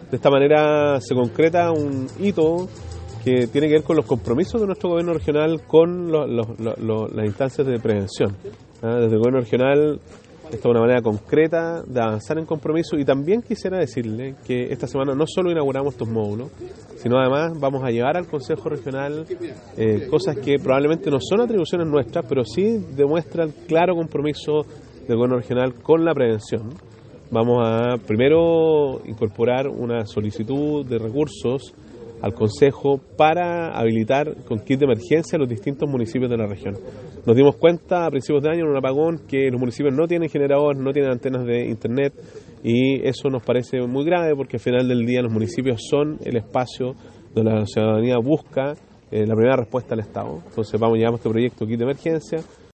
De esta manera se concreta un hito que tiene que ver con los compromisos de nuestro gobierno regional con las instancias de prevención. Desde el gobierno regional, esta es una manera concreta de avanzar en compromiso, y también quisiera decirle que esta semana no solo inauguramos estos módulos, sino además vamos a llevar al Consejo Regional cosas que probablemente no son atribuciones nuestras, pero sí demuestran claro compromiso del gobierno regional con la prevención. Vamos a primero incorporar una solicitud de recursos al Consejo para habilitar con kit de emergencia los distintos municipios de la región. Nos dimos cuenta a principios de año en un apagón que los municipios no tienen generador, no tienen antenas de internet, y eso nos parece muy grave porque al final del día los municipios son el espacio donde la ciudadanía busca la primera respuesta al Estado. Entonces llevamos este proyecto kit de emergencia.